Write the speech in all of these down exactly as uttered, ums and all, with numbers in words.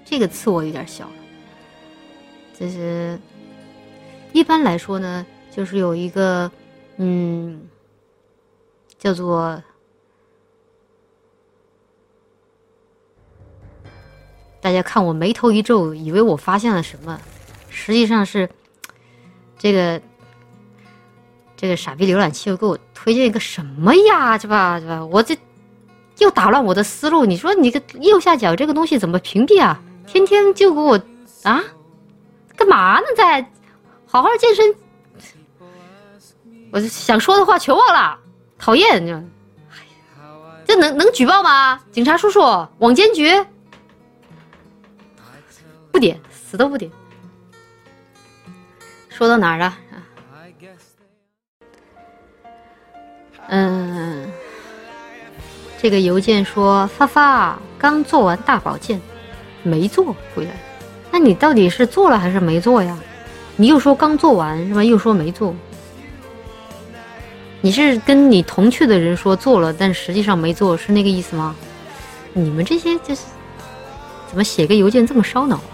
这个刺我有点小了。就是一般来说呢，就是有一个嗯，叫做大家看我眉头一皱，以为我发现了什么，实际上是这个这个傻逼浏览器又给我推荐一个什么呀，是吧？是吧？我这又打乱我的思路。你说你个右下角这个东西怎么屏蔽啊？天天就给我啊，干嘛呢？在好好健身，我想说的话全忘了，讨厌！这能能举报吗？警察叔叔，网监局。不点，死都不点。说到哪儿了？嗯，这个邮件说发发刚做完大保健，没做回来。那你到底是做了还是没做呀？你又说刚做完是吧？又说没做。你是跟你同去的人说做了，但实际上没做，是那个意思吗？你们这些就是怎么写个邮件这么烧脑啊？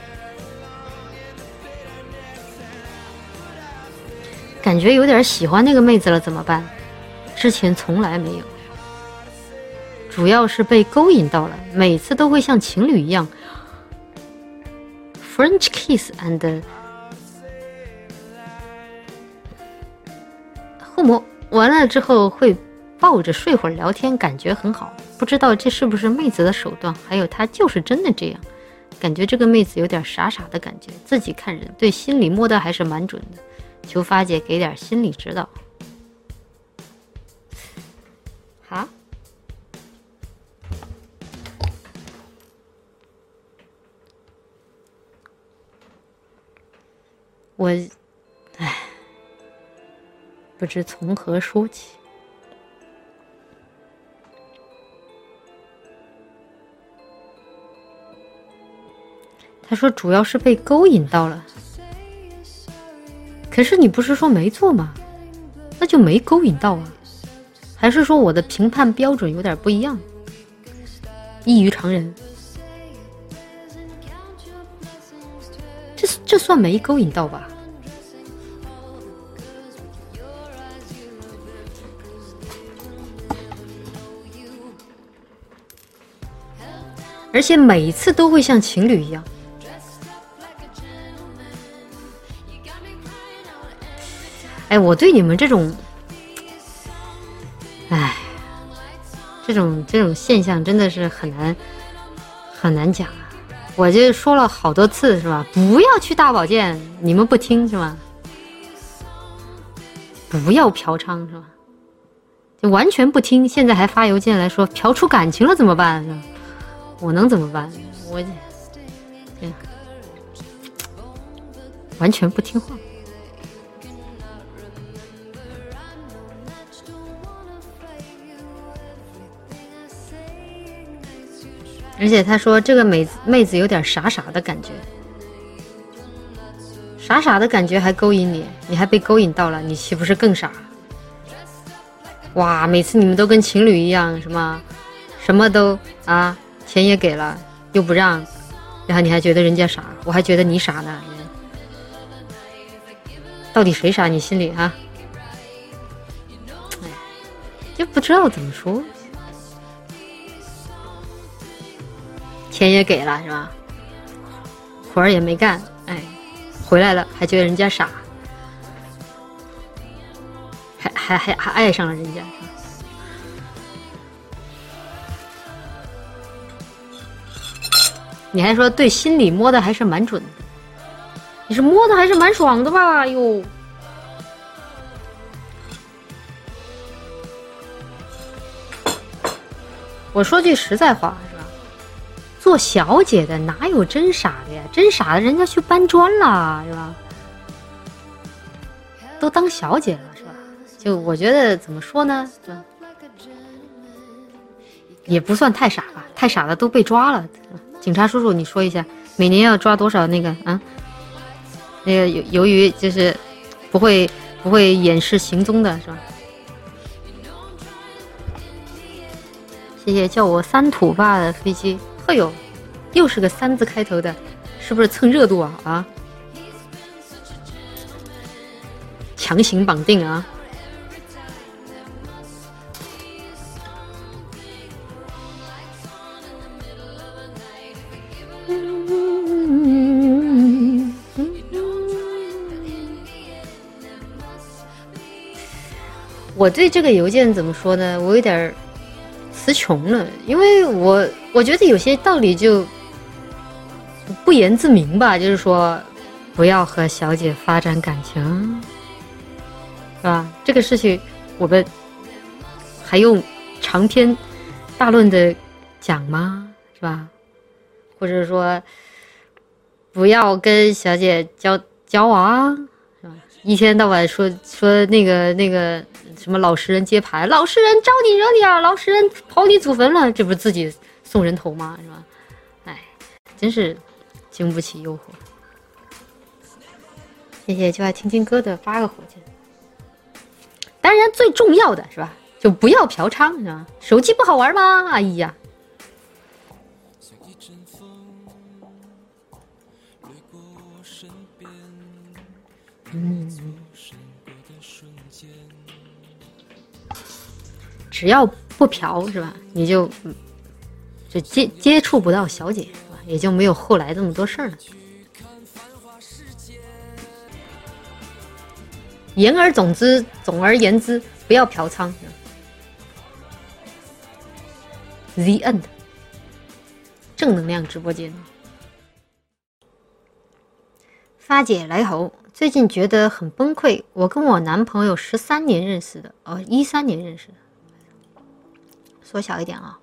感觉有点喜欢那个妹子了怎么办？之前从来没有，主要是被勾引到了，每次都会像情侣一样 French kiss and 后摸完了之后会抱着睡会儿聊天，感觉很好。不知道这是不是妹子的手段，还有她就是真的这样，感觉这个妹子有点傻傻的感觉，自己看人，对心里摸的还是蛮准的。求发姐给点心理指导。哈？我，唉，不知从何说起。他说主要是被勾引到了。可是你不是说没做吗？那就没勾引到啊？还是说我的评判标准有点不一样，异于常人？这这算没勾引到吧？而且每一次都会像情侣一样。哎，我对你们这种，哎，这种这种现象真的是很难很难讲啊！我就说了好多次是吧？不要去大保健，你们不听是吧？不要嫖娼是吧？就完全不听，现在还发邮件来说嫖出感情了怎么办是吧？我能怎么办？我这完全不听话。而且他说这个妹子妹子有点傻傻的感觉，傻傻的感觉还勾引你，你还被勾引到了，你岂不是更傻？哇，每次你们都跟情侣一样，什么什么都啊，钱也给了又不让，然后你还觉得人家傻，我还觉得你傻呢。到底谁傻？你心里啊？哎，就不知道怎么说。钱也给了是吧？活儿也没干，哎，回来了还觉得人家傻，还还还还爱上了人家。你还说对心里摸的还是蛮准的，你是摸的还是蛮爽的吧？哟，我说句实在话。做小姐的哪有真傻的呀？真傻的人家去搬砖了是吧？都当小姐了是吧？就我觉得怎么说呢，也不算太傻吧，太傻的都被抓了。警察叔叔你说一下，每年要抓多少那个啊？那个由由于就是不会不会掩饰行踪的是吧？谢谢叫我三土爸的飞机。哎呦， 又是个三字开头的，是不是蹭热度啊？啊，强行绑定啊！我对这个邮件怎么说呢？我有点词穷了，因为我我觉得有些道理就不言自明吧，就是说不要和小姐发展感情，是吧？这个事情我们还用长篇大论的讲吗？是吧？或者说不要跟小姐交交往，是吧？一天到晚说说那个那个什么老实人接盘，老实人招你惹你啊，老实人刨你祖坟了，这不是自己送人头吗？是吧？哎，真是经不起诱惑。谢谢就爱听听歌的八个火箭。当然最重要的是吧，就不要嫖娼，是吧？手机不好玩吗？哎呀，嗯，只要不嫖是吧，你就就接接触不到小姐是吧，也就没有后来这么多事儿了。言而总之，总而言之，不要嫖娼。The end。正能量直播间。发姐来猴，最近觉得很崩溃。我跟我男朋友十三年认识的，哦，一三年认识的。缩小一点啊。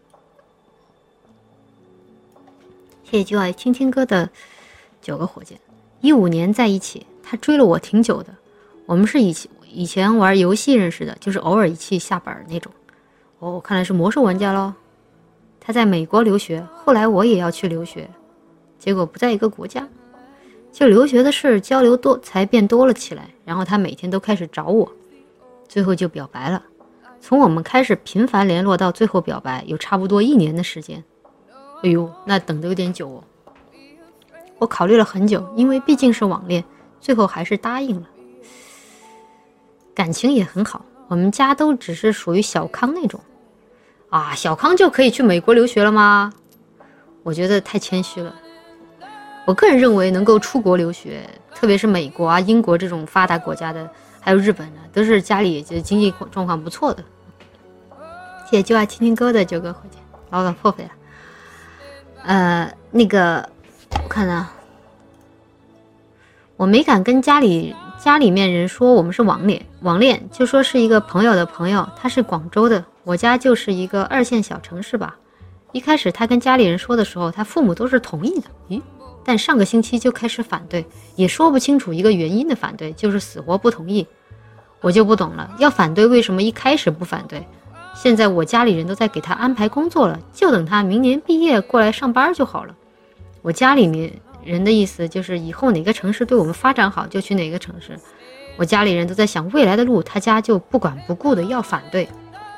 谢谢就爱听听歌的九个火箭。一五年在一起，他追了我挺久的。我们是以前以前玩游戏认识的，就是偶尔一起下本那种。哦，看来是魔兽玩家咯。他在美国留学，后来我也要去留学，结果不在一个国家。就留学的事交流多才变多了起来，然后他每天都开始找我，最后就表白了。从我们开始频繁联络到最后表白，有差不多一年的时间。哎呦，那等得有点久哦。我考虑了很久，因为毕竟是网恋，最后还是答应了。感情也很好，我们家都只是属于小康那种。啊，小康就可以去美国留学了吗？我觉得太谦虚了。我个人认为能够出国留学，特别是美国啊、英国这种发达国家的，还有日本的，都是家里就经济状况不错的。谢谢就爱听听歌的九个火箭，老板破费了。呃，那个我看啊，我没敢跟家里家里面人说我们是网恋，网恋就说是一个朋友的朋友，他是广州的，我家就是一个二线小城市吧。一开始他跟家里人说的时候，他父母都是同意的，咦？但上个星期就开始反对，也说不清楚一个原因的反对，就是死活不同意。我就不懂了，要反对为什么一开始不反对？现在我家里人都在给他安排工作了，就等他明年毕业过来上班就好了。我家里面人的意思就是以后哪个城市对我们发展好就去哪个城市。我家里人都在想未来的路，他家就不管不顾的要反对。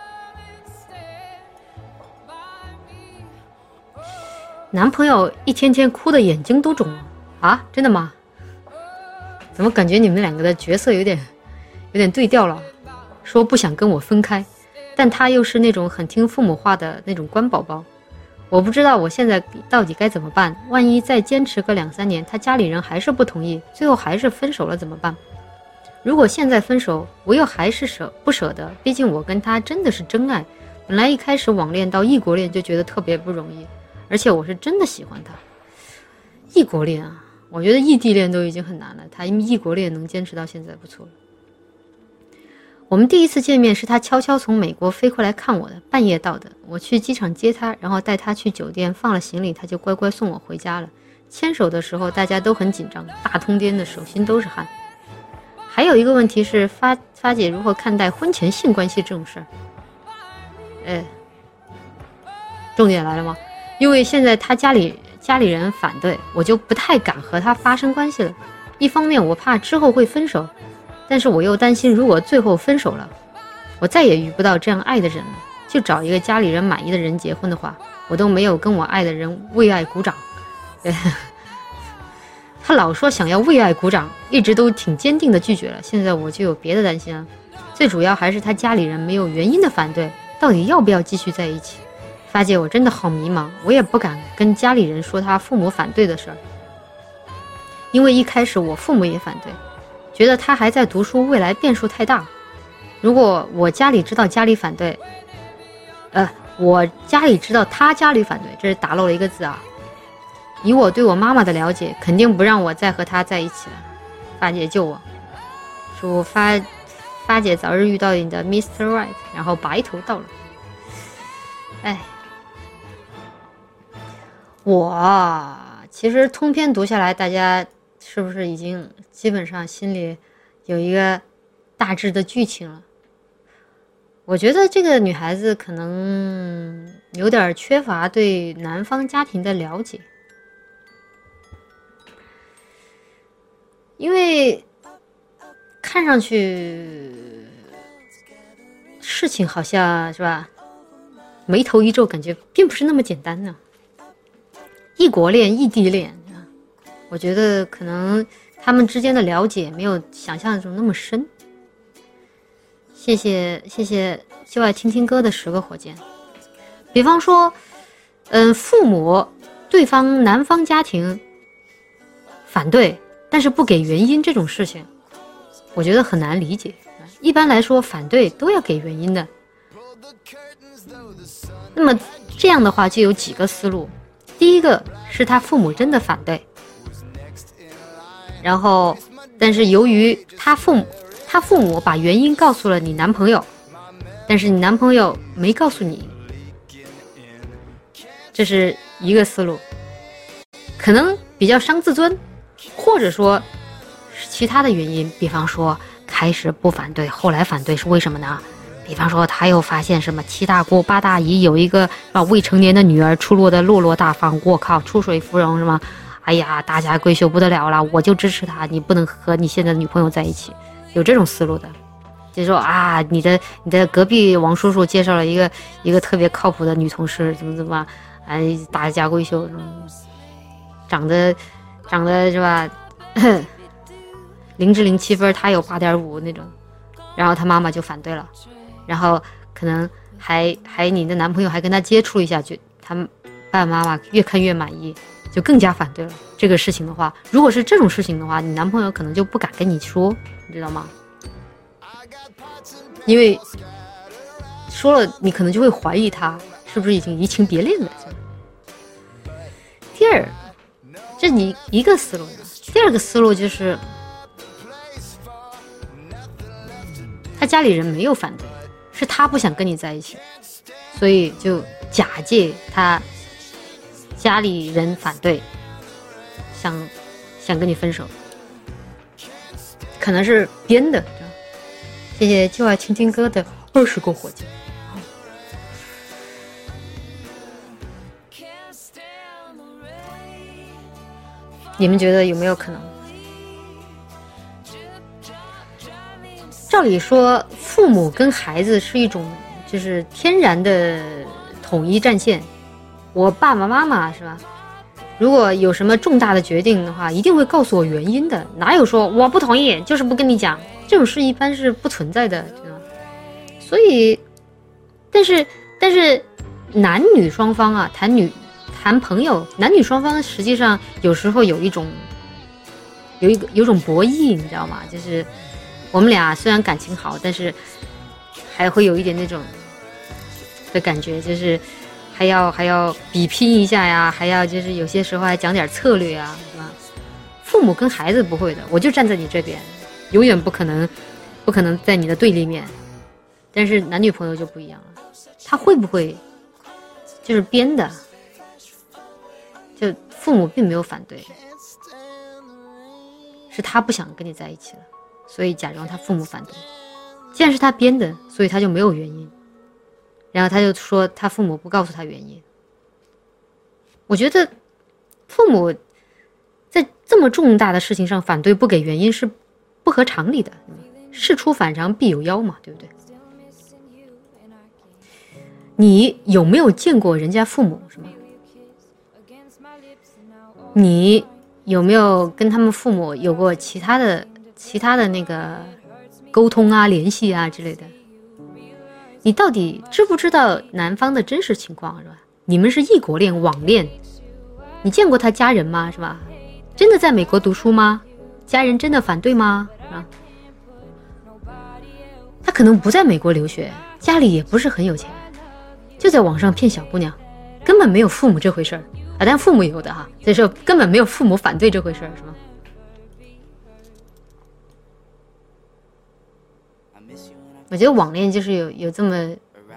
男朋友一天天哭的眼睛都肿了啊？真的吗？怎么感觉你们两个的角色有点有点对调了？说不想跟我分开，但他又是那种很听父母话的那种乖宝宝。我不知道我现在到底该怎么办，万一再坚持个两三年，他家里人还是不同意，最后还是分手了怎么办？如果现在分手，我又还是舍不舍得，毕竟我跟他真的是真爱，本来一开始网恋到异国恋就觉得特别不容易，而且我是真的喜欢他。异国恋啊，我觉得异地恋都已经很难了，他异国恋能坚持到现在不错了。我们第一次见面是他悄悄从美国飞过来看我的，半夜到的。我去机场接他，然后带他去酒店放了行李，他就乖乖送我回家了。牵手的时候大家都很紧张，大通颠的手心都是汗。还有一个问题是发发姐如何看待婚前性关系这种事儿？哎，重点来了吗？因为现在他家里家里人反对，我就不太敢和他发生关系了。一方面我怕之后会分手，但是我又担心如果最后分手了，我再也遇不到这样爱的人了，就找一个家里人满意的人结婚的话， 我都没有跟我爱的人为爱鼓掌。他老说想要为爱鼓掌，一直都挺坚定的拒绝了，现在我就有别的担心了。最主要还是他家里人没有原因的反对，到底要不要继续在一起？发姐，我真的好迷茫，我也不敢跟家里人说他父母反对的事儿，因为一开始我父母也反对，觉得他还在读书，未来变数太大。如果我家里知道家里反对，呃，我家里知道他家里反对，这是打漏了一个字啊。以我对我妈妈的了解，肯定不让我再和他在一起了。发姐救我，祝发发姐早日遇到你的 Mister Right， 然后白头到老。哎，我其实通篇读下来，大家是不是已经基本上心里有一个大致的剧情了？我觉得这个女孩子可能有点缺乏对男方家庭的了解，因为看上去事情好像是吧，眉头一皱，感觉并不是那么简单呢。异国恋、异地恋，我觉得可能他们之间的了解没有想象中那么深。谢谢谢谢就爱听听歌的十个火箭。比方说，嗯，父母对方男方家庭反对，但是不给原因这种事情，我觉得很难理解。一般来说，反对都要给原因的。那么这样的话就有几个思路。第一个是他父母真的反对，然后但是由于他父母他父母把原因告诉了你男朋友，但是你男朋友没告诉你，这是一个思路，可能比较伤自尊，或者说其他的原因。比方说开始不反对，后来反对是为什么呢？比方说他又发现什么七大姑八大姨有一个啊未成年的女儿出落的落落大方，我靠，出水芙蓉什么，哎呀大家闺秀不得了了，我就支持他，你不能和你现在的女朋友在一起。有这种思路的，就说啊你的你的隔壁王叔叔介绍了一个一个特别靠谱的女同事，怎么怎么哎大家闺秀，长得长得是吧零至零七分，他有八点五那种，然后他妈妈就反对了，然后可能还还你的男朋友还跟他接触了一下，就他爸爸妈妈越看越满意，就更加反对了这个事情的话。如果是这种事情的话，你男朋友可能就不敢跟你说，你知道吗？因为说了你可能就会怀疑他是不是已经移情别恋了。第二，这你一个思路呢。第二个思路就是他家里人没有反对，是他不想跟你在一起，所以就假借他家里人反对，想想跟你分手，可能是编的。谢谢就爱听听歌的二十个火箭。你们觉得有没有可能？照理说父母跟孩子是一种就是天然的统一战线，我爸爸妈妈是吧，如果有什么重大的决定的话一定会告诉我原因的，哪有说我不同意就是不跟你讲，这种事一般是不存在的，知道吗？所以但是但是男女双方啊谈女谈朋友，男女双方实际上有时候有一种有一个有种博弈，你知道吗？就是我们俩虽然感情好，但是还会有一点那种的感觉，就是还要还要比拼一下呀，还要就是有些时候还讲点策略啊，是吧？父母跟孩子不会的，我就站在你这边，永远不可能不可能在你的对立面。但是男女朋友就不一样了，他会不会就是编的？就父母并没有反对，是他不想跟你在一起了，所以假装他父母反对。既然是他编的，所以他就没有原因，然后他就说他父母不告诉他原因。我觉得父母在这么重大的事情上反对不给原因是不合常理的，事出反常必有妖嘛，对不对？ 你有没有见过人家父母是吗？你有没有跟他们父母有过其他的其他的那个沟通啊、联系啊之类的？你到底知不知道男方的真实情况是吧？你们是异国恋、网恋，你见过他家人吗？是吧？真的在美国读书吗？家人真的反对吗？是吧？他可能不在美国留学，家里也不是很有钱，就在网上骗小姑娘，根本没有父母这回事儿啊！但父母有的哈，所以说根本没有父母反对这回事儿，是吗？我觉得网恋就是有有这么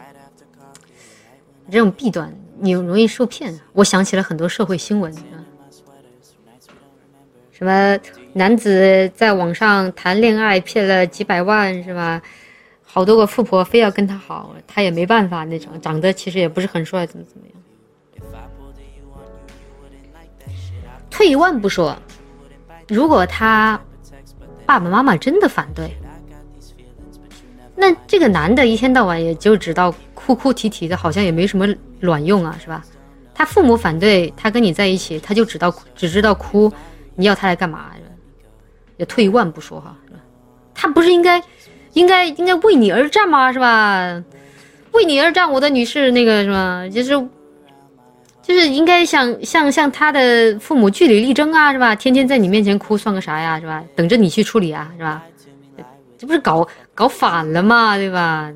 这种弊端，你容易受骗。我想起了很多社会新闻，什么男子在网上谈恋爱骗了几百万是吧？好多个富婆非要跟他好，他也没办法那种，长得其实也不是很帅，怎么怎么样。退一万步说，如果他爸爸妈妈真的反对，那这个男的一天到晚也就知道哭哭啼啼的，好像也没什么卵用啊，是吧？他父母反对他跟你在一起，他就知道只知道哭，你要他来干嘛？也退一万步说哈，他不是应该应该应该为你而战吗？是吧？为你而战，我的女士，那个是吧？就是就是应该像像像他的父母据理力争啊，是吧？天天在你面前哭算个啥呀，是吧？等着你去处理啊，是吧？这不是搞搞反了吗？对吧？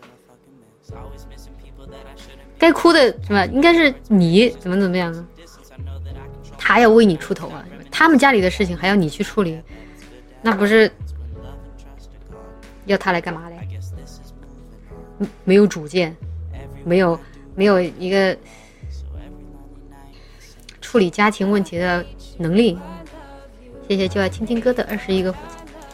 该哭的是吧？应该是你怎么怎么样啊？他要为你出头啊！他们家里的事情还要你去处理，那不是要他来干嘛嘞？没有主见，没有没有一个处理家庭问题的能力。谢谢就爱听听歌的二十一个火箭。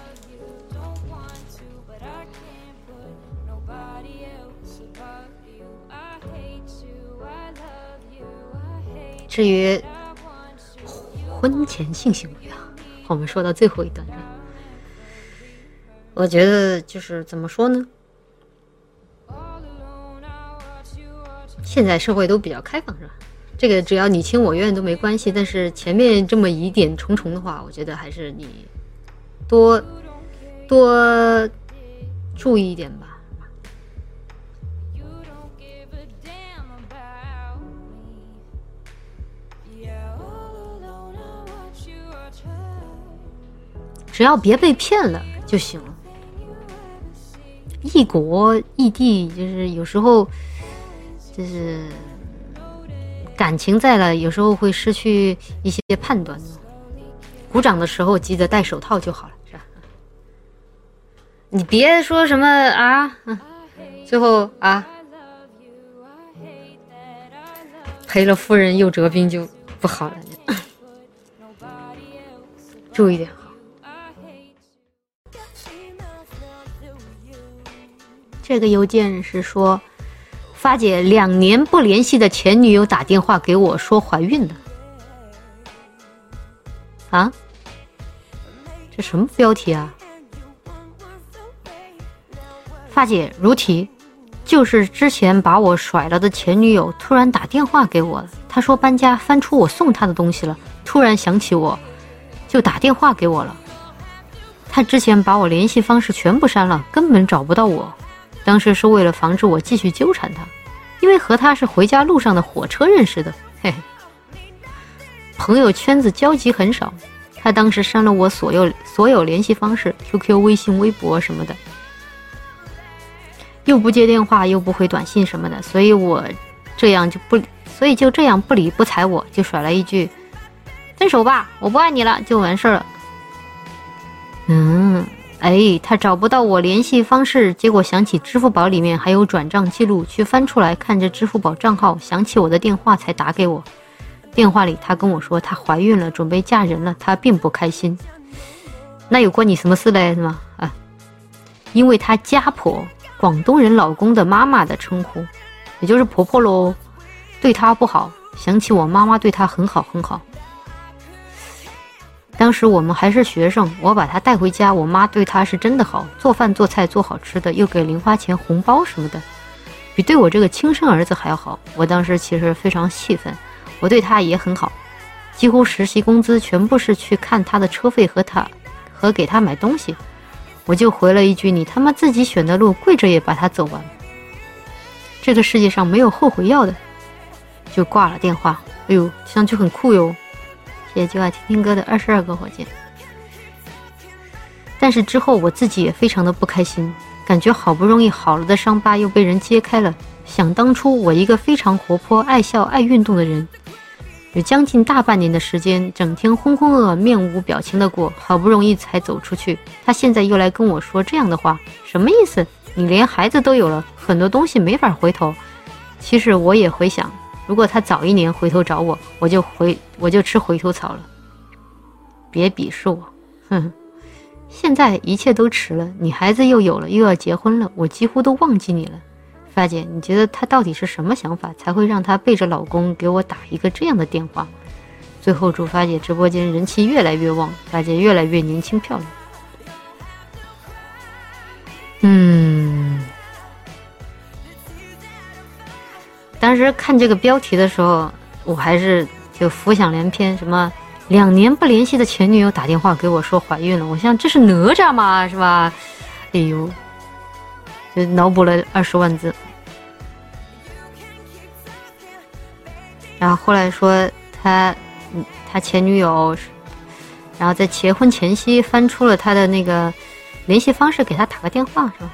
至于婚前性行为啊，我们说到最后一段，我觉得就是怎么说呢？现在社会都比较开放，是吧？这个只要你情我愿都没关系，但是前面这么疑点重重的话，我觉得还是你多多注意一点吧。只要别被骗了就行了。异国异地就是有时候就是感情在了，有时候会失去一些判断。鼓掌的时候记得戴手套就好了，是吧？你别说什么啊，最后啊赔了夫人又折兵就不好了。注意点好。这个邮件是说，发姐两年不联系的前女友打电话给我说怀孕了。啊？这什么标题啊？发姐如题，就是之前把我甩了的前女友突然打电话给我了，她说搬家翻出我送她的东西了，突然想起我，就打电话给我了。她之前把我联系方式全部删了，根本找不到我。当时是为了防止我继续纠缠他，因为和他是回家路上的火车认识的，嘿嘿。朋友圈子交集很少，他当时删了我所有所有联系方式 ，Q Q、微信、微博什么的，又不接电话，又不回短信什么的，所以我这样就不，所以就这样不理不睬我，就甩了一句分手吧，我不爱你了，就完事了。嗯。哎，他找不到我联系方式，结果想起支付宝里面还有转账记录，去翻出来看着支付宝账号，想起我的电话才打给我。电话里他跟我说她怀孕了，准备嫁人了，她并不开心。那有关你什么事嘞？是吗？啊，因为她家婆，广东人老公的妈妈的称呼，也就是婆婆咯，对她不好，想起我妈妈对她很好很好。当时我们还是学生，我把她带回家，我妈对她是真的好，做饭做菜做好吃的，又给零花钱红包什么的。 比对我这个亲生儿子还要好。我当时其实非常气愤，我对他也很好，几乎实习工资全部是去看他的车费和他和给他买东西。我就回了一句，你他妈自己选的路，跪着也把它走完。这个世界上没有后悔药的。就挂了电话。哎呦，听上去很酷哟。谢谢就爱听听歌的二十二个火箭。但是之后我自己也非常的不开心，感觉好不容易好了的伤疤又被人揭开了。想当初我一个非常活泼、爱笑、爱运动的人，有将近大半年的时间，整天浑浑噩噩、面无表情的过，好不容易才走出去。他现在又来跟我说这样的话，什么意思？你连孩子都有了，很多东西没法回头。其实我也回想，如果他早一年回头找我，我就回我就吃回头草了。别鄙视我，哼！现在一切都迟了，你孩子又有了，又要结婚了，我几乎都忘记你了。发姐，你觉得她到底是什么想法，才会让她背着老公给我打一个这样的电话？最后祝发姐直播间人气越来越旺，发姐越来越年轻漂亮。嗯，当时看这个标题的时候，我还是就浮想联翩，什么两年不联系的前女友打电话给我说怀孕了，我想这是哪吒嘛，是吧？哎呦，就脑补了二十万字。然后后来说他他前女友，然后在结婚前夕翻出了他的那个联系方式给他打个电话，是吧？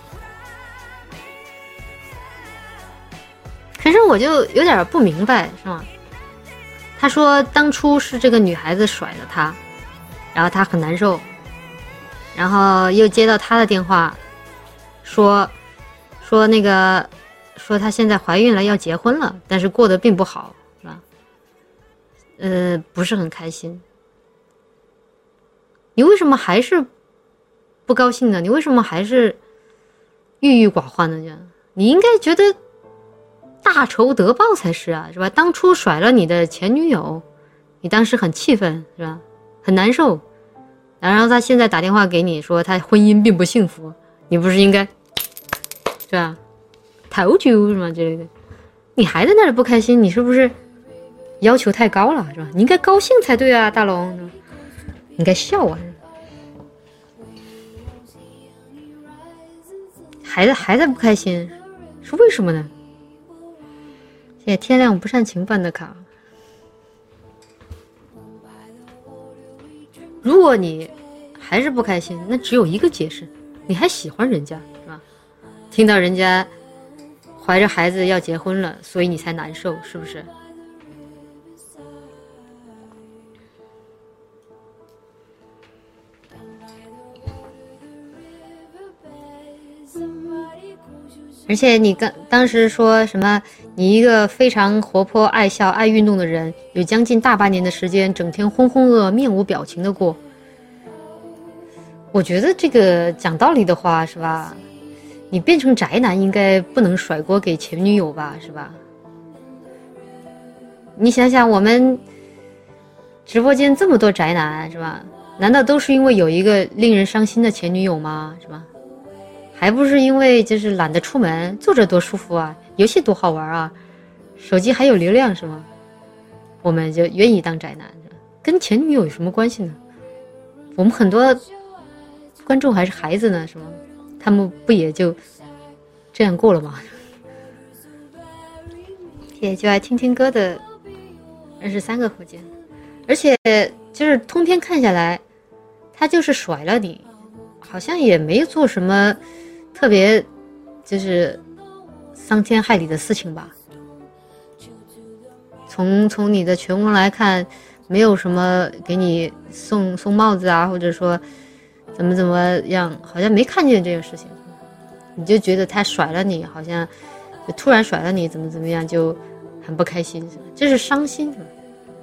可是我就有点不明白，是吗？他说当初是这个女孩子甩了他，然后他很难受，然后又接到他的电话，说说那个说她现在怀孕了，要结婚了，但是过得并不好，是吧？呃，不是很开心。你为什么还是不高兴呢？你为什么还是郁郁寡欢呢？这样，你应该觉得大仇得报才是啊，是吧？当初甩了你的前女友，你当时很气愤，是吧？很难受，然后他现在打电话给你说他婚姻并不幸福，你不是应该，是吧？头揪是吗之类的？你还在那里不开心，你是不是要求太高了，是吧？你应该高兴才对啊，大龙，你应该笑啊。还在还在不开心，是为什么呢？谢谢天亮不煽情办的卡。如果你还是不开心，那只有一个解释，你还喜欢人家，是吧？听到人家怀着孩子要结婚了，所以你才难受，是不是？而且你刚当时说什么？你一个非常活泼、爱笑、爱运动的人，有将近大半年的时间，整天浑浑噩噩、面无表情的过。我觉得这个讲道理的话，是吧？你变成宅男，应该不能甩锅给前女友吧，是吧？你想想，我们直播间这么多宅男，是吧？难道都是因为有一个令人伤心的前女友吗？是吧？还不是因为就是懒得出门，坐着多舒服啊，游戏多好玩啊，手机还有流量，是吗？我们就愿意当宅男，跟前女友有什么关系呢？我们很多观众还是孩子呢，是吗？他们不也就这样过了吗？也就爱听听歌的二十三个火箭，而且就是通篇看下来，他就是甩了你，好像也没做什么特别就是伤天害理的事情吧。从从你的全文来看，没有什么给你送送帽子啊，或者说怎么怎么样，好像没看见这个事情。你就觉得他甩了你，好像就突然甩了你，怎么怎么样，就很不开心，是吧？这是伤心，是吧？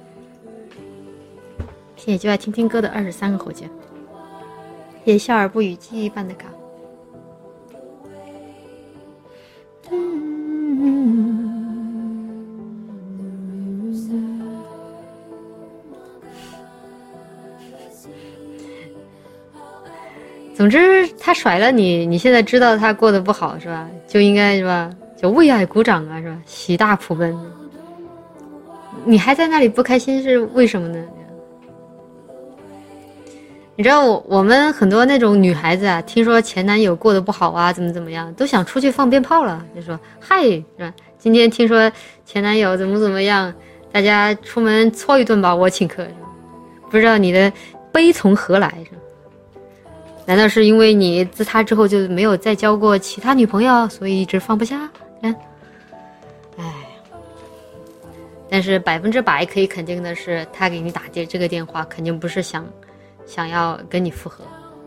谢谢就爱听听歌的二十三个火箭，谢谢笑而不语记忆般的卡。总之他甩了你，你现在知道他过得不好，是吧？就应该是吧就为爱鼓掌啊，是吧？喜大普奔，你还在那里不开心是为什么呢？你知道我我们很多那种女孩子啊，听说前男友过得不好啊，怎么怎么样，都想出去放鞭炮了，就说嗨，是吧？今天听说前男友怎么怎么样，大家出门搓一顿吧，我请客，是吧？不知道你的悲从何来，是吧？难道是因为你自他之后就没有再交过其他女朋友，所以一直放不下？哎，但是百分之百可以肯定的是，他给你打这这个电话，肯定不是想想要跟你复合。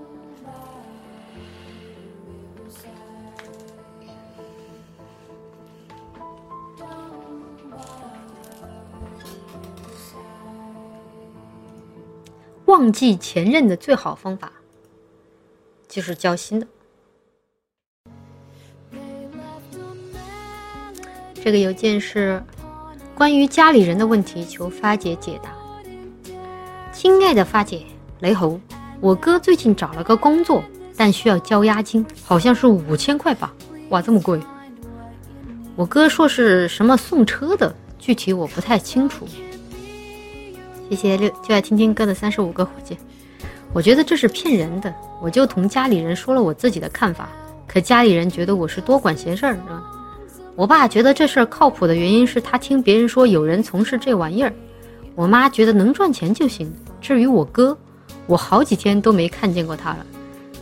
忘记前任的最好方法就是交新的。这个邮件是关于家里人的问题，求发姐解答。亲爱的发姐，雷猴，我哥最近找了个工作，但需要交押金，好像是五千块吧？哇，这么贵！我哥说是什么送车的，具体我不太清楚。谢谢六就爱听听歌的三十五个火箭。我觉得这是骗人的，我就同家里人说了我自己的看法，可家里人觉得我是多管闲事儿，是吧？我爸觉得这事儿靠谱的原因是他听别人说有人从事这玩意儿，我妈觉得能赚钱就行。至于我哥，我好几天都没看见过他了。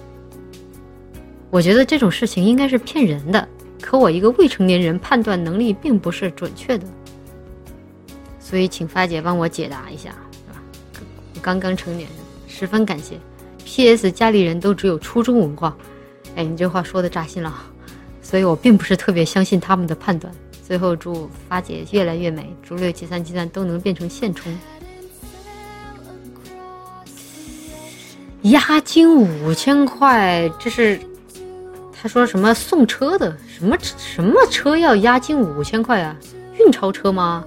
我觉得这种事情应该是骗人的，可我一个未成年人判断能力并不是准确的，所以请发姐帮我解答一下，是吧？我刚刚成年，十分感谢。P S 家里人都只有初中文化。哎，你这话说的扎心了，所以我并不是特别相信他们的判断。最后祝发姐越来越美，祝六七三七三都能变成现充。押金五千块，这是他说什么送车的，什么什么车要押金五千块啊？运钞车吗？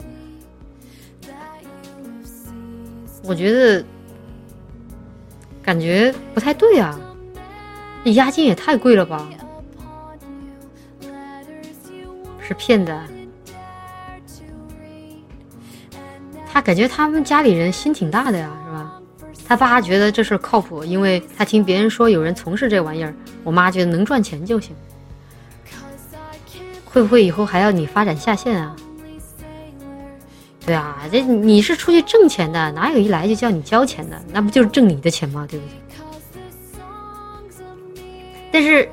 我觉得感觉不太对啊，这押金也太贵了吧？是骗的。他感觉他们家里人心挺大的呀，是吧？他爸觉得这事靠谱，因为他听别人说有人从事这玩意儿。我妈觉得能赚钱就行。会不会以后还要你发展下线啊？对啊，这你是出去挣钱的，哪有一来就叫你交钱的？那不就是挣你的钱吗？对不对？但是，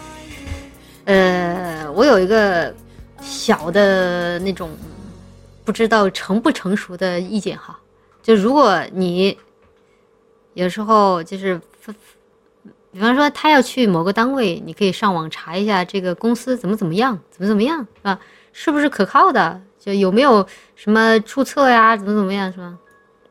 呃，我有一个小的那种不知道成不成熟的意见哈，就如果你有时候就是比方说他要去某个单位，你可以上网查一下这个公司怎么怎么样怎么怎么样，是吧？是不是可靠的，就有没有什么注册呀怎么怎么样，是吧？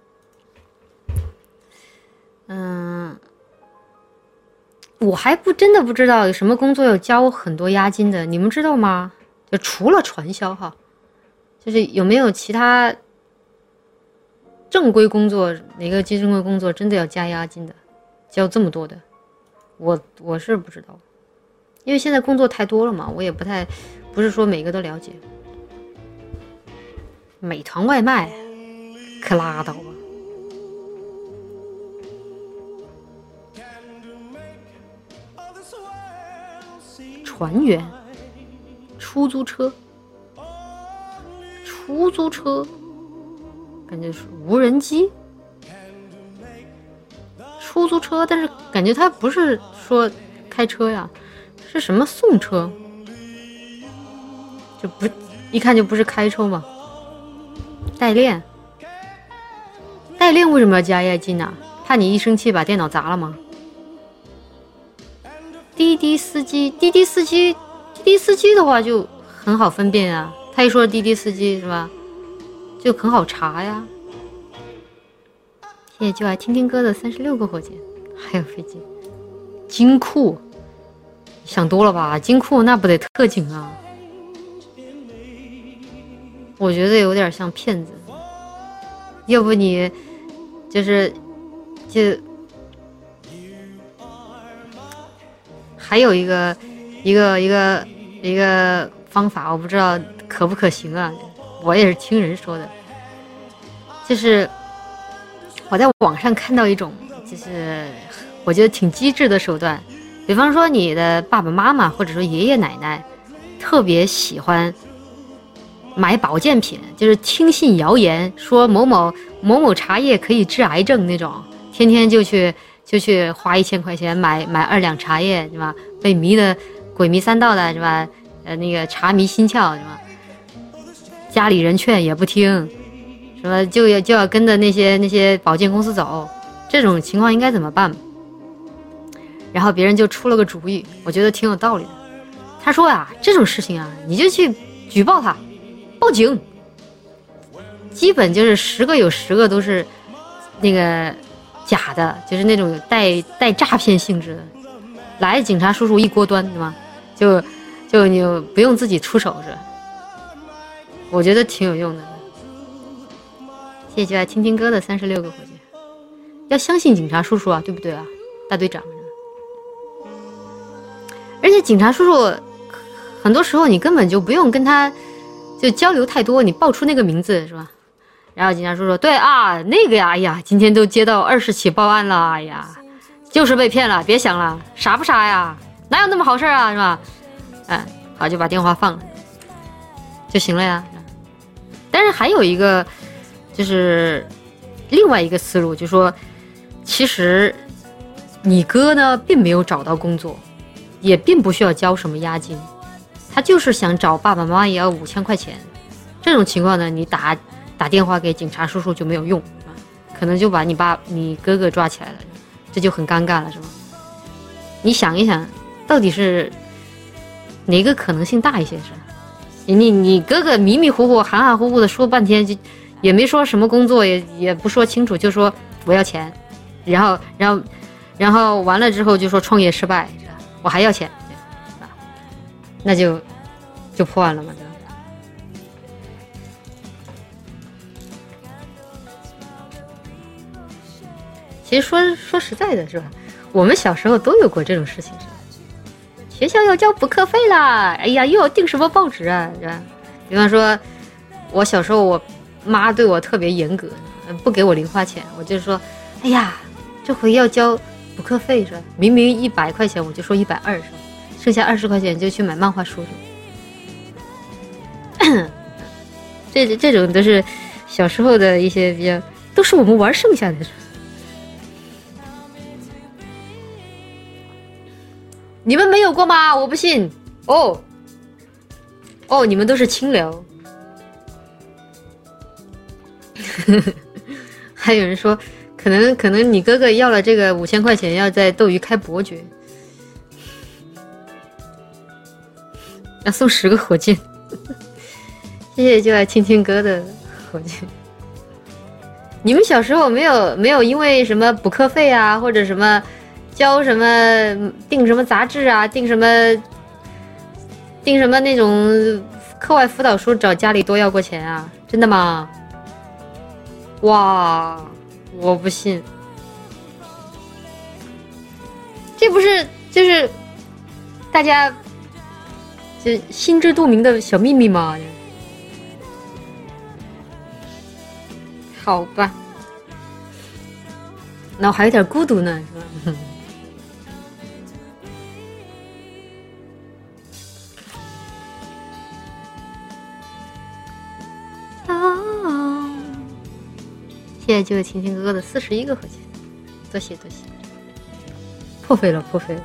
嗯，我还不真的不知道有什么工作要交很多押金的，你们知道吗？就除了传销哈，就是有没有其他正规工作，哪个正规工作真的要加押金的，交这么多的？我我是不知道，因为现在工作太多了嘛，我也不太不是说每个都了解。美团外卖可拉倒吧。船员，出租车，出租车感觉是无人机，出租车，但是感觉它不是说开车呀，是什么送车，就不一看就不是开车嘛。代练，代练为什么要加押金呢？怕你一生气把电脑砸了吗？滴滴司机，滴滴司机，滴滴司机的话就很好分辨啊。他一说滴滴司机是吧，就很好查呀。谢谢就爱听听歌的三十六个火箭，还有飞机，金库，想多了吧？金库那不得特警啊？我觉得有点像骗子，要不你就是就还有一个一个一个一个方法，我不知道可不可行啊，我也是听人说的。就是我在网上看到一种，就是我觉得挺机智的手段，比方说你的爸爸妈妈或者说爷爷奶奶特别喜欢买保健品，就是听信谣言说某某某某茶叶可以治癌症那种，天天就去就去花一千块钱买买二两茶叶，是吧？被迷得鬼迷三道的，是吧？呃，那个茶迷心窍，是吧？家里人劝也不听，什么就要就要跟着那些那些保健公司走，这种情况应该怎么办？然后别人就出了个主意，我觉得挺有道理的。他说呀，这种事情啊，你就去举报他，报警。基本就是十个有十个都是那个假的，就是那种带带诈骗性质的。来，警察叔叔一锅端，对吗？就就你不用自己出手，是吧？我觉得挺有用的。谢谢就爱听听歌的三十六个火箭，要相信警察叔叔啊，对不对啊，大队长？而且警察叔叔很多时候你根本就不用跟他就交流太多，你报出那个名字是吧？然后警察叔叔说：“对啊，那个呀，哎呀，今天都接到二十起报案了，哎呀，就是被骗了，别想了，傻不傻呀？哪有那么好事啊，是吧？”哎，好，就把电话放了，就行了呀。但是还有一个就是另外一个思路，就是说其实你哥呢并没有找到工作，也并不需要交什么押金，他就是想找爸爸妈妈也要五千块钱。这种情况呢，你打打电话给警察叔叔就没有用啊，可能就把你爸你哥哥抓起来了，这就很尴尬了，是吧？你想一想，到底是哪个可能性大一些？是吧？你你哥哥迷迷糊糊含含糊糊的说半天，就也没说什么工作，也也不说清楚，就说我要钱，然后然后然后完了之后就说创业失败，我还要钱，对吧？那就就破案了嘛，对吧？其实说说实在的，是吧？我们小时候都有过这种事情，是吧？学校要交补课费啦，哎呀，又要订什么报纸啊，是吧？比方说，我小时候我妈对我特别严格，不给我零花钱，我就说，哎呀，这回要交补课费是吧？明明一百块钱，我就说一百二，是吧？剩下二十块钱就去买漫画书，是吧？这这种都是小时候的一些比较，都是我们玩剩下的。你们没有过吗？我不信。哦，哦，你们都是清流。还有人说，可能可能你哥哥要了这个五千块钱，要在斗鱼开伯爵，要送十个火箭。谢谢就爱听听歌的火箭。你们小时候没有没有因为什么补课费啊，或者什么？教什么订什么杂志啊，订什么订什么那种课外辅导书找家里多要过钱啊？真的吗？哇，我不信，这不是就是大家就心知肚明的小秘密吗？好吧，那我还有点孤独呢，是吧？现在就听听哥哥的四十一个火箭，多谢多谢，破费了破费了。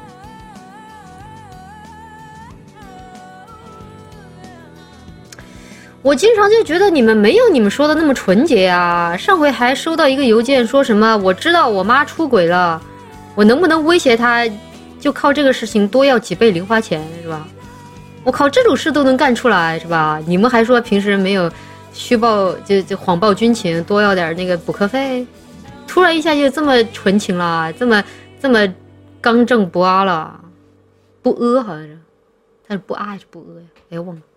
我经常就觉得你们没有你们说的那么纯洁啊！上回还收到一个邮件，说什么我知道我妈出轨了，我能不能威胁她，就靠这个事情多要几倍零花钱，是吧？我靠，这种事都能干出来，是吧？你们还说平时没有虚报就就谎报军情，多要点那个补课费，突然一下就这么纯情了，这么这么刚正不阿了，不阿好像是，他是不阿还是不阿呀？哎，忘了。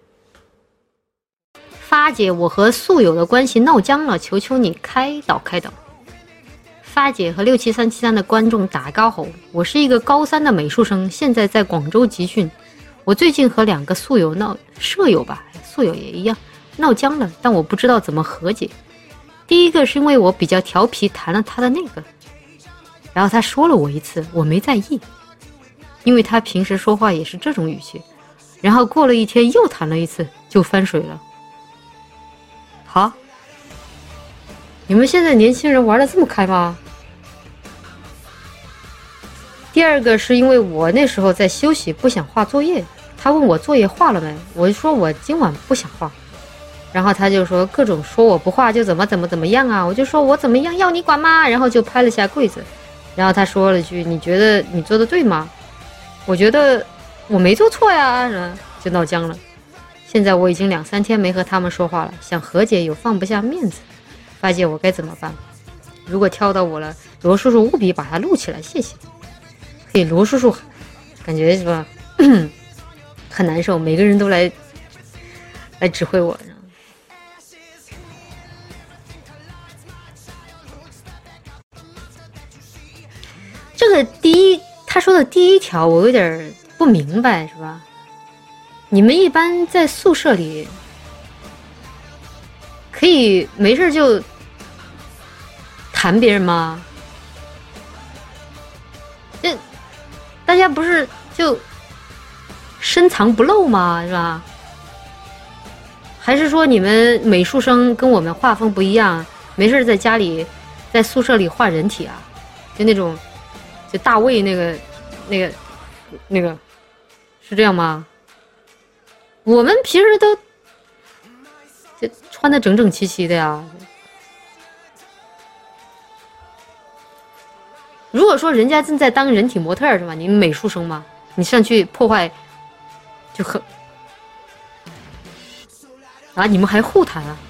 发姐，我和宿友的关系闹僵了，求求你开导开导。发姐和六七三七三的观众打高吼，我是一个高三的美术生，现在在广州集训。 我最近和两个宿友闹舍友吧，宿友也一样闹僵了，但我不知道怎么和解。第一个是因为我比较调皮，弹了他的那个，然后他说了我一次，我没在意，因为他平时说话也是这种语气。然后过了一天又弹了一次，就翻水了。好，你们现在年轻人玩得这么开吗？第二个是因为我那时候在休息，不想画作业，他问我作业画了没，我就说我今晚不想画，然后他就说各种说我不画就怎么怎么怎么样啊，我就说我怎么样要你管吗？然后就拍了下柜子，然后他说了句你觉得你做的对吗？我觉得我没做错呀，就闹僵了。现在我已经两三天没和他们说话了，想和解又放不下面子，发姐我该怎么办？如果挑到我了，罗叔叔务必把它录起来，谢谢。嘿，罗叔叔感觉是吧很难受，每个人都来来指挥我。这个第一他说的第一条我有点不明白，是吧？你们一般在宿舍里可以没事就谈别人吗？这大家不是就深藏不露吗？是吧？还是说你们美术生跟我们画风不一样，没事在家里在宿舍里画人体啊？就那种就大卫那个那个那个是这样吗？我们平时都就穿得整整齐齐的呀。如果说人家正在当人体模特是吧？你美术生嘛，你上去破坏就很啊！你们还互谈啊？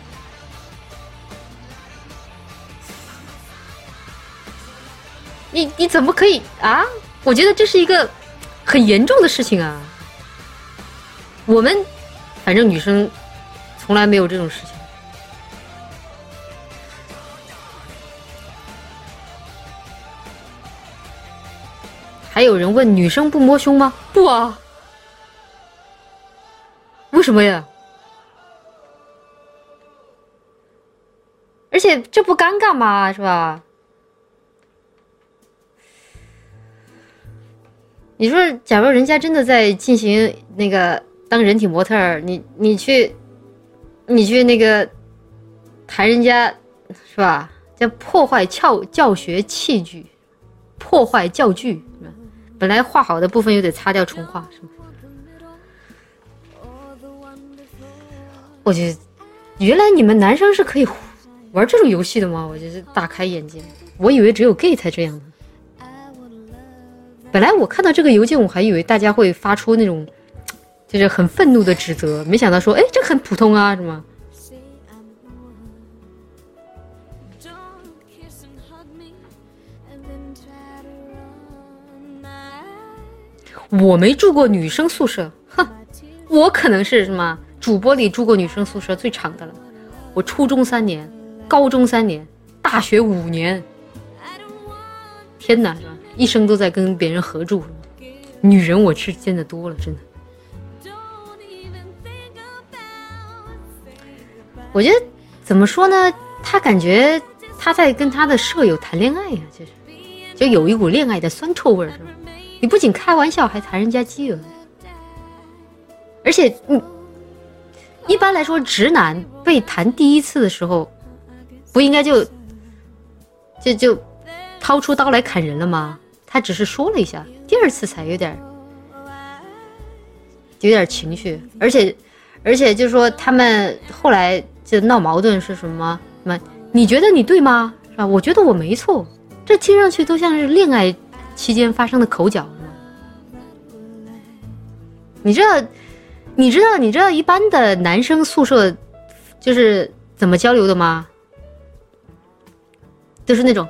你你怎么可以啊？我觉得这是一个很严重的事情啊。我们反正女生从来没有这种事情。还有人问女生不摸胸吗？不啊。为什么呀？而且这不尴尬吗？是吧？你说假如人家真的在进行那个当人体模特儿，你你去你去那个谈人家是吧？叫破坏教教学器具，破坏教具，本来画好的部分又得擦掉重画，是吗？我觉得原来你们男生是可以玩这种游戏的吗？我觉得大开眼界，我以为只有 gay 才这样的。本来我看到这个邮件，我还以为大家会发出那种就是很愤怒的指责，没想到说，哎，这很普通啊，是吗？我没住过女生宿舍，哼，我可能是什么主播里住过女生宿舍最长的了。我初中三年，高中三年，大学五年，天哪，是吧？一生都在跟别人合住，女人我是见得多了，真的。我觉得怎么说呢？他感觉他在跟他的舍友谈恋爱呀、啊，就是就有一股恋爱的酸臭味，是吧？你不仅开玩笑，还谈人家基友，而且你一般来说，直男被谈第一次的时候，不应该就就就掏出刀来砍人了吗？他只是说了一下，第二次才有点有点情绪，而且而且就说他们后来就闹矛盾是什么？什么？你觉得你对吗？是吧？我觉得我没错，这听上去都像是恋爱期间发生的口角。你知道，你知道，你知道一般的男生宿舍就是怎么交流的吗？都是那种。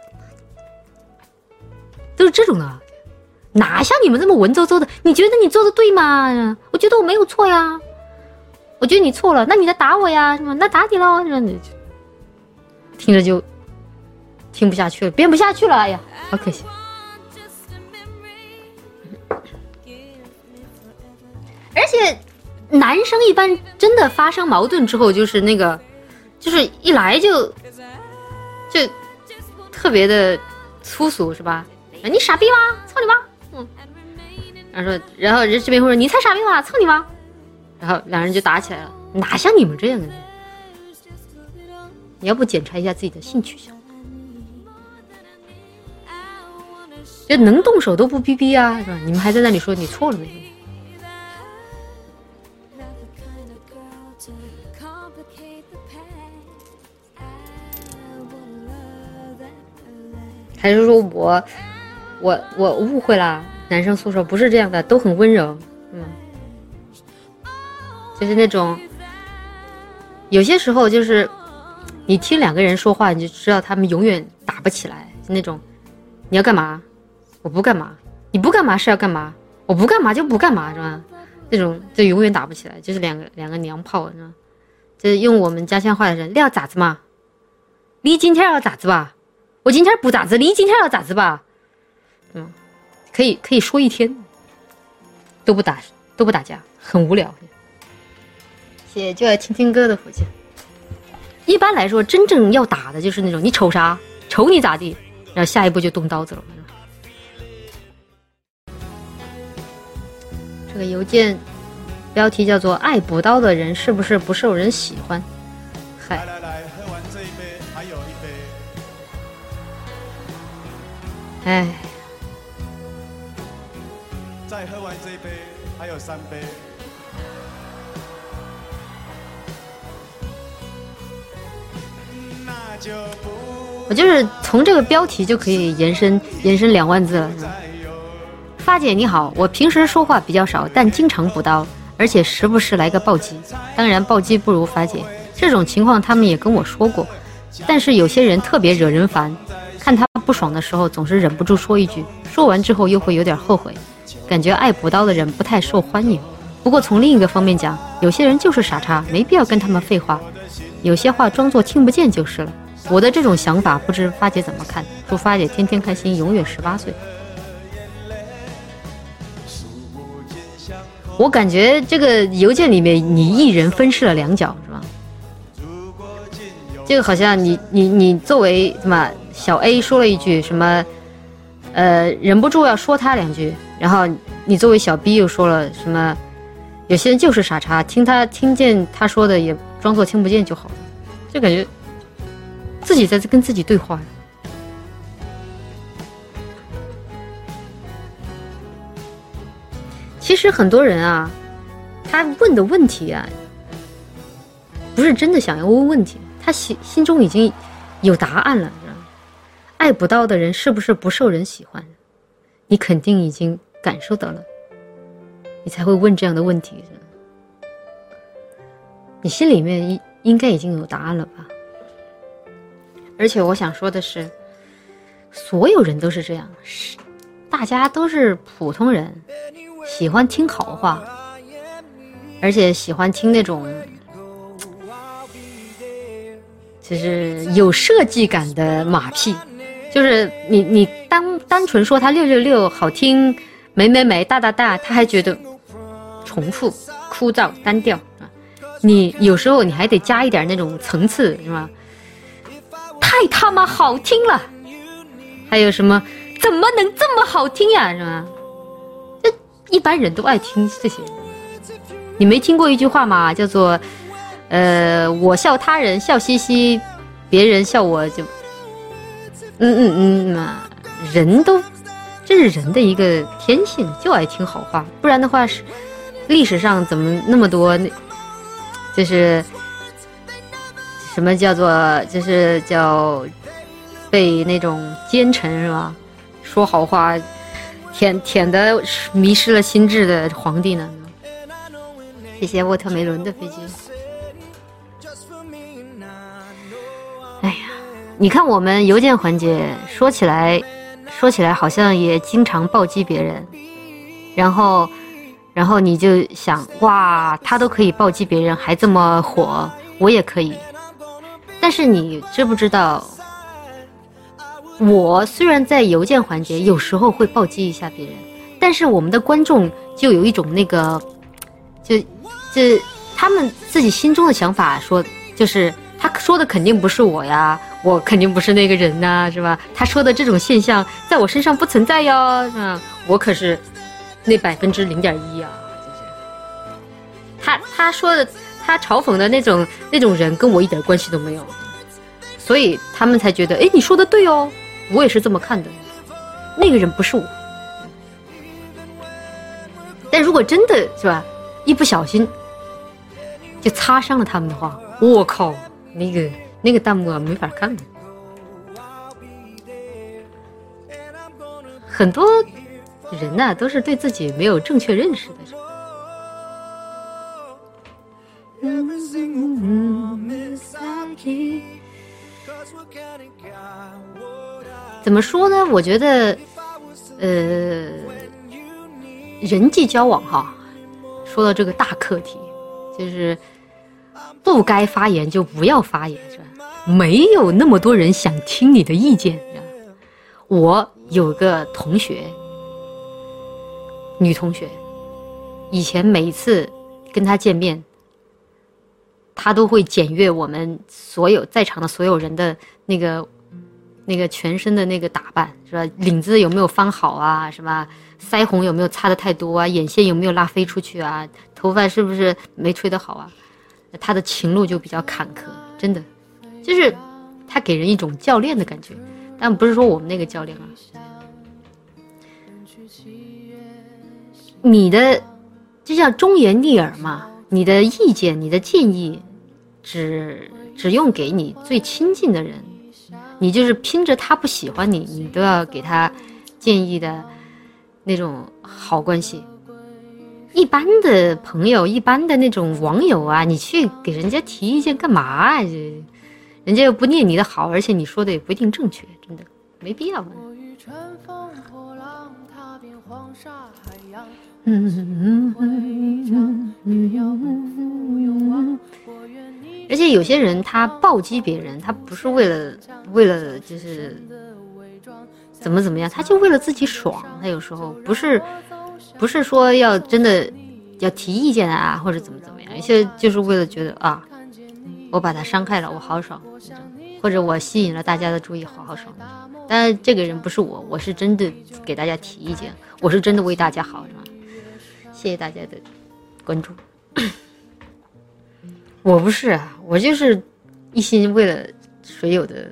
都是这种的，哪像你们这么文绉绉的？你觉得你做的对吗？我觉得我没有错呀，我觉得你错了，那你来打我呀？那打你喽！听着就听不下去了，编不下去了，哎呀，好可惜。 且男生一般真的发生矛盾之后，就是那个，就是一来就就特别的粗俗，是吧？你傻逼吗？操你妈！嗯，然后说，然后人这边会说你才傻逼吗？操你妈！然后两人就打起来了，哪像你们这样的人？你要不检查一下自己的性取向？就能动手都不逼逼啊，是吧？你们还在那里说你错了没有？还是说我我我误会啦？男生宿舍不是这样的，都很温柔，嗯，就是那种有些时候就是你听两个人说话，你就知道他们永远打不起来，就那种你要干嘛，我不干嘛，你不干嘛是要干嘛，我不干嘛就不干嘛，是吧？这种就永远打不起来，就是两个两个娘炮，是吧？就是用我们家乡话的人，你要咋子嘛？你今天要咋子吧？我今天不咋子，你今天要咋子吧？嗯，可以可以说一天，都不打都不打架，很无聊。姐就爱听听歌的福气。一般来说，真正要打的就是那种你瞅啥，瞅你咋地，然后下一步就动刀子了。这个邮件标题叫做“爱补刀的人是不是不受人喜欢”。嗨。来来来，喝完这一杯，还有一杯。哎，再喝完这一杯，还有三杯。那就不我就是从这个标题就可以延伸延伸两万字了。发姐你好，我平时说话比较少，但经常补刀，而且时不时来个暴击。当然暴击不如发姐，这种情况他们也跟我说过。但是有些人特别惹人烦，看他不爽的时候总是忍不住说一句，说完之后又会有点后悔，感觉爱补刀的人不太受欢迎。不过从另一个方面讲，有些人就是傻叉，没必要跟他们废话，有些话装作听不见就是了。我的这种想法不知发姐怎么看，祝发姐天天开心，永远十八岁。我感觉这个邮件里面你一人分饰了两角，是吧？这个好像你你你作为什么小 A 说了一句什么，呃，忍不住要说他两句，然后你作为小 B 又说了什么，有些人就是傻叉，听他听见他说的也装作听不见就好了，就感觉自己在跟自己对话。其实很多人啊，他问的问题啊，不是真的想要问问题，他心心中已经有答案了。爱不到的人是不是不受人喜欢？你肯定已经感受到了，你才会问这样的问题。你心里面应该已经有答案了吧？而且我想说的是，所有人都是这样，大家都是普通人，喜欢听好话，而且喜欢听那种就是有设计感的马屁，就是你你单单纯说他六六六好听，美美美大大大，他还觉得重复枯燥单调。你有时候你还得加一点那种层次，是吧？太他妈好听了，还有什么怎么能这么好听呀，是吧？这一般人都爱听这些。你没听过一句话吗？叫做呃，我笑他人笑嘻嘻，别人笑我就嗯嗯嗯嘛，人都这是人的一个天性，就爱听好话，不然的话是历史上怎么那么多就是什么叫做就是叫被那种奸臣是吧，说好话舔舔的迷失了心智的皇帝呢？谢谢沃特梅伦的飞机。哎呀，你看我们邮件环节说起来说起来好像也经常暴击别人，然后然后你就想，哇，他都可以暴击别人还这么火，我也可以。但是你知不知道，我虽然在邮件环节有时候会暴击一下别人，但是我们的观众就有一种那个就这他们自己心中的想法说，就是他说的肯定不是我呀，我肯定不是那个人呐，是吧？他说的这种现象在我身上不存在哟，是吧？我可是那百分之零点一啊，就是他他说的，他嘲讽的那种那种人跟我一点关系都没有，所以他们才觉得，哎，你说的对哦，我也是这么看的，那个人不是我。但如果真的是吧，一不小心就擦伤了他们的话，我靠，那个那个弹幕啊没法看的。很多人呐、啊、都是对自己没有正确认识的。怎么说呢？我觉得，呃，人际交往哈，说到这个大课题，就是不该发言就不要发言，是吧？没有那么多人想听你的意见，是吧？我有个同学，女同学，以前每一次跟她见面，她都会检阅我们所有在场的所有人的那个那个全身的那个打扮，是吧？领子有没有翻好啊，是吧？腮红有没有擦得太多啊？眼线有没有拉飞出去啊？头发是不是没吹得好啊？她的情路就比较坎坷，真的，就是她给人一种教练的感觉，但不是说我们那个教练啊。你的就像忠言逆耳嘛，你的意见、你的建议，只只用给你最亲近的人。你就是拼着他不喜欢你，你都要给他建议的那种好关系。一般的朋友，一般的那种网友啊，你去给人家提意见干嘛啊？人家又不念你的好，而且你说的也不一定正确，真的没必要。而且有些人他暴击别人，他不是为了为了就是怎么怎么样，他就为了自己爽。他有时候不是不是说要真的要提意见啊，或者怎么怎么样，有些就是为了觉得啊，我把他伤害了，我好爽，或者我吸引了大家的注意，好好爽。但是这个人不是我，我是真的给大家提意见，我是真的为大家好，是吧？谢谢大家的关注。我不是啊，我就是一心为了水友的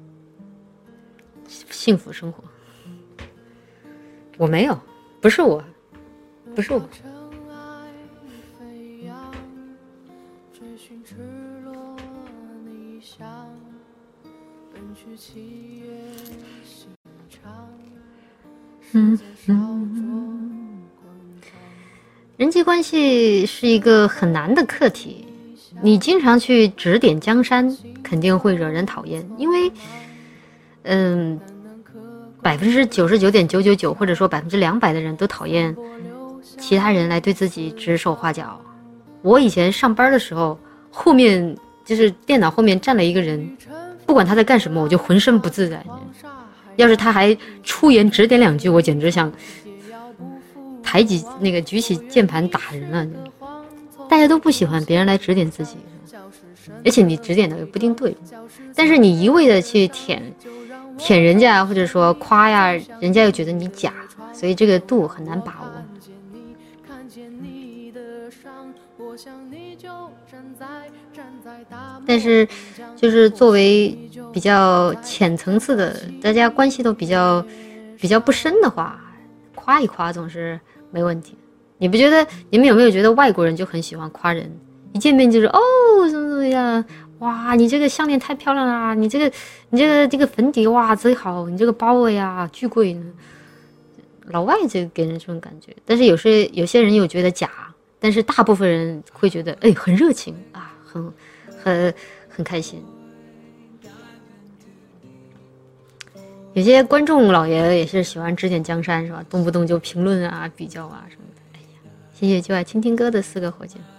幸福生活。我没有，不是我，不是我。嗯嗯，人际关系是一个很难的课题。你经常去指点江山，肯定会惹人讨厌，因为，嗯，百分之九十九点九九九，或者说百分之两百的人都讨厌其他人来对自己指手画脚。我以前上班的时候，后面就是电脑后面站了一个人，不管他在干什么，我就浑身不自在。要是他还出言指点两句，我简直想抬起那个举起键盘打人了。大家都不喜欢别人来指点自己，而且你指点的也不一定对，但是你一味的去舔舔人家，或者说夸呀，人家又觉得你假，所以这个度很难把握。但是就是作为比较浅层次的，大家关系都比较比较不深的话，夸一夸总是没问题。你不觉得你们有没有觉得外国人就很喜欢夸人，一见面就是哦怎么怎么样，哇你这个项链太漂亮了，你这个你这个这个粉底哇贼好，你这个包呀巨贵呢。老外就给人这种感觉，但是有些有些人又觉得假，但是大部分人会觉得哎很热情啊，很很很开心。有些观众老爷也是喜欢指点江山是吧，动不动就评论啊比较啊什么的。谢谢就爱倾听歌的四个火箭。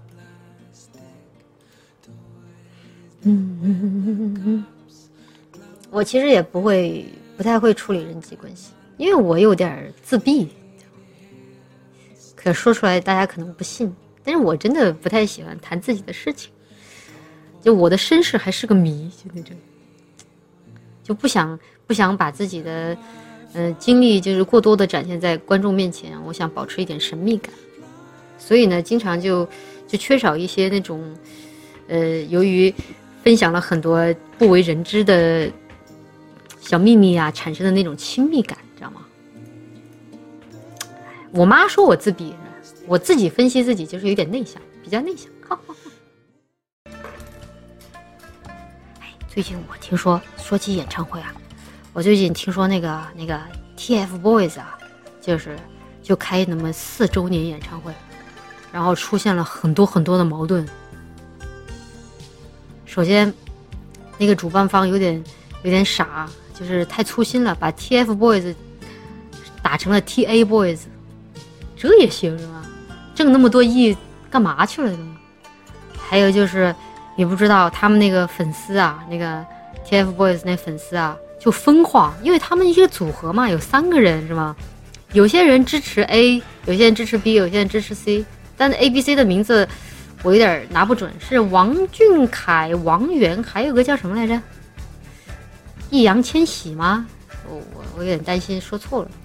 嗯嗯嗯嗯，我其实也不会，不太会处理人际关系，因为我有点自闭。可说出来大家可能不信， 但是我真的不太喜欢谈自己的事情，就我的身世还是个谜，就那种，就不想不想把自己的呃经历就是过多的展现在观众面前，我想保持一点神秘感，所以呢，经常就就缺少一些那种呃，由于分享了很多不为人知的小秘密啊，产生的那种亲密感，知道吗？我妈说我自闭，我自己分析自己就是有点内向，比较内向。哈哈哈。哎，最近我听说，说起演唱会啊，我最近听说那个那个 T F Boys 啊，就是就开那么四周年演唱会，然后出现了很多很多的矛盾。首先，那个主办方有点有点傻，就是太粗心了，把 T F Boys 打成了 T A Boys， 这也行是吗？挣那么多亿干嘛去了呢？还有就是，也不知道他们那个粉丝啊，那个 T F Boys 那粉丝啊，就疯狂，因为他们一个组合嘛，有三个人是吗？有些人支持 A， 有些人支持 B， 有些人支持 C， 但 A、B、C 的名字我有点拿不准，是王俊凯、王源，还有个叫什么来着？易烊千玺吗？我我我有点担心说错了。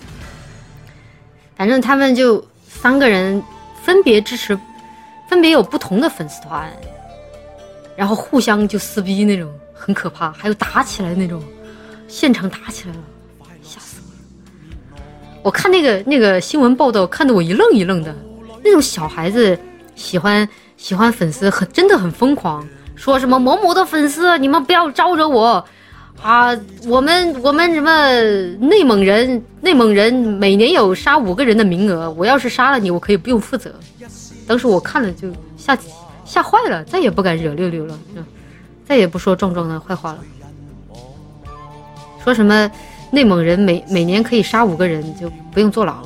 反正他们就三个人分别支持，分别有不同的粉丝团，然后互相就撕逼那种，很可怕，还有打起来那种，现场打起来了，吓死我了！我看那个那个新闻报道，看得我一愣一愣的，那种小孩子。喜欢喜欢粉丝很真的很疯狂，说什么某某的粉丝你们不要招惹我啊！我们我们什么内蒙人内蒙人每年有杀五个人的名额，我要是杀了你，我可以不用负责。当时我看了就吓吓坏了，再也不敢惹六六了，再也不说壮壮的坏话了。说什么内蒙人每每年可以杀五个人就不用坐牢。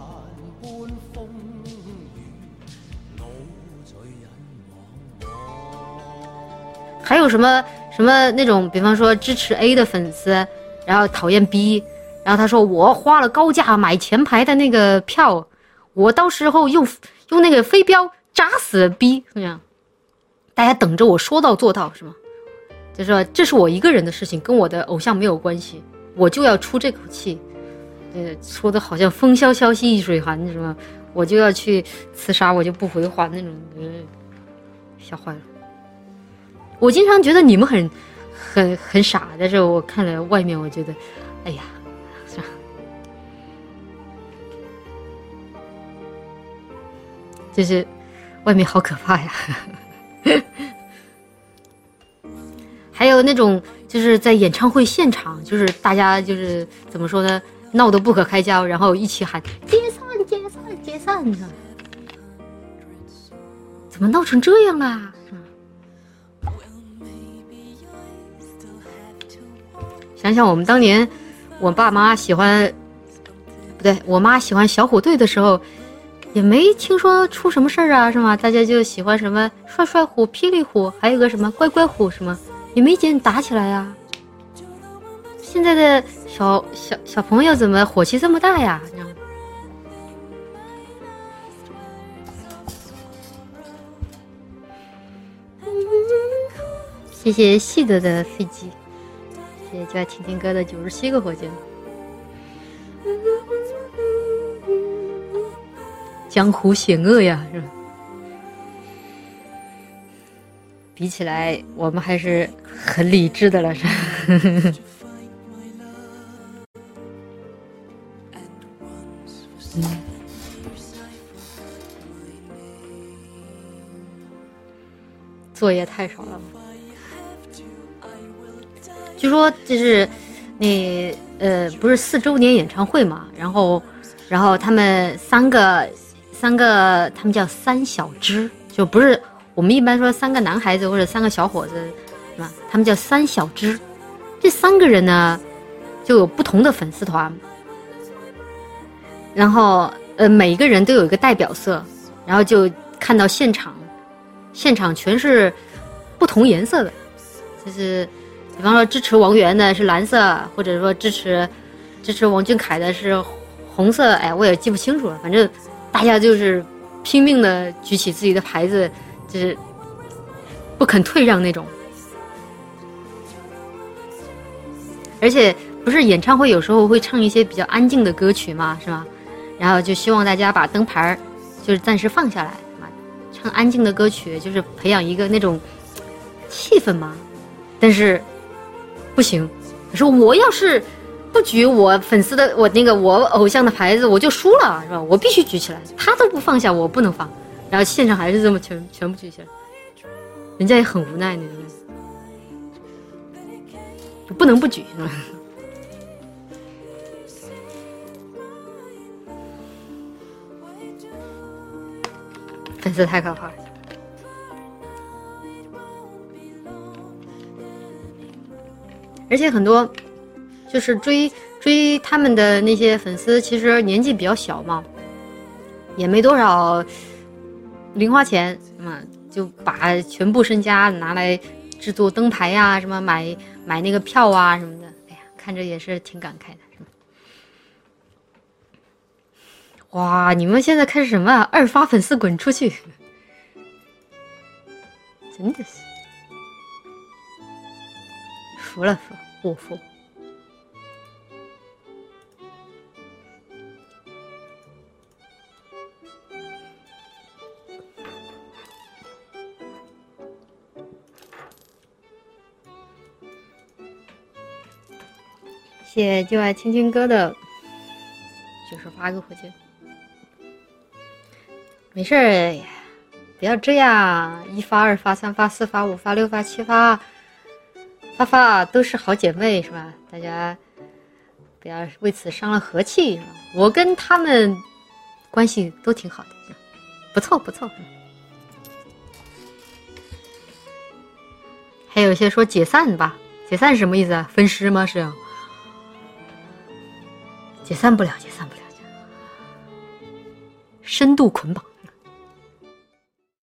还有什么什么那种，比方说支持 A 的粉丝，然后讨厌 B， 然后他说我花了高价买前排的那个票，我到时候用用那个飞镖扎死 B， 这样，大家等着我说到做到是吗？就说这是我一个人的事情，跟我的偶像没有关系，我就要出这口气，呃，说的好像风萧萧兮易水寒是吗？我就要去刺杀，我就不回还那种，嗯，吓坏了。我经常觉得你们很很很傻，但是我看了外面，我觉得，哎呀，是吧？就是外面好可怕呀。还有那种就是在演唱会现场，就是大家就是怎么说呢，闹得不可开交，然后一起喊解散解散解散，你知道怎么闹成这样啦？想想我们当年，我爸妈喜欢，不对，我妈喜欢小虎队的时候，也没听说出什么事儿啊，是吗？大家就喜欢什么帅帅虎、霹雳虎，还有个什么乖乖虎，什么也没见打起来呀。现在的小小小朋友怎么火气这么大呀？谢谢细德的飞机。谢谢就爱听听歌的九十七个火箭。江湖险恶呀，是吧？比起来，我们还是很理智的了，是吧？嗯。作业太少了。据说就是那呃不是四周年演唱会嘛，然后然后他们三个三个他们叫三小只，就不是我们一般说三个男孩子或者三个小伙子是吧，他们叫三小只。这三个人呢就有不同的粉丝团，然后呃每一个人都有一个代表色，然后就看到现场现场全是不同颜色的，就是比方说支持王源的是蓝色，或者说支持支持王俊凯的是红色，哎，我也记不清楚了，反正大家就是拼命的举起自己的牌子，就是不肯退让那种。而且不是演唱会有时候会唱一些比较安静的歌曲嘛，是吧？然后就希望大家把灯牌就是暂时放下来，唱安静的歌曲，就是培养一个那种气氛嘛。但是不行，我说我要是不举我粉丝的我那个我偶像的牌子，我就输了，是吧？我必须举起来，他都不放下，我不能放。然后现场还是这么全全部举起来，人家也很无奈那种，不能不举，是吧？粉丝太可怕了。而且很多就是追追他们的那些粉丝，其实年纪比较小嘛，也没多少零花钱，嘛，就把全部身家拿来制作灯牌呀、啊，什么买买那个票啊什么的。哎呀，看着也是挺感慨的。哇，你们现在开始什么啊？二发粉丝滚出去！真的是服了服，我服。谢谢就爱听听歌的九十八个火箭。没事儿，不要这样，一发、二发、三发、四发、五发、六发、七发、八发都是好姐妹，是吧？大家不要为此伤了和气，是吧？我跟他们关系都挺好的，不错不错。还有一些说解散吧，解散是什么意思啊？分尸吗？是啊，解散不了，解散不了，深度捆绑。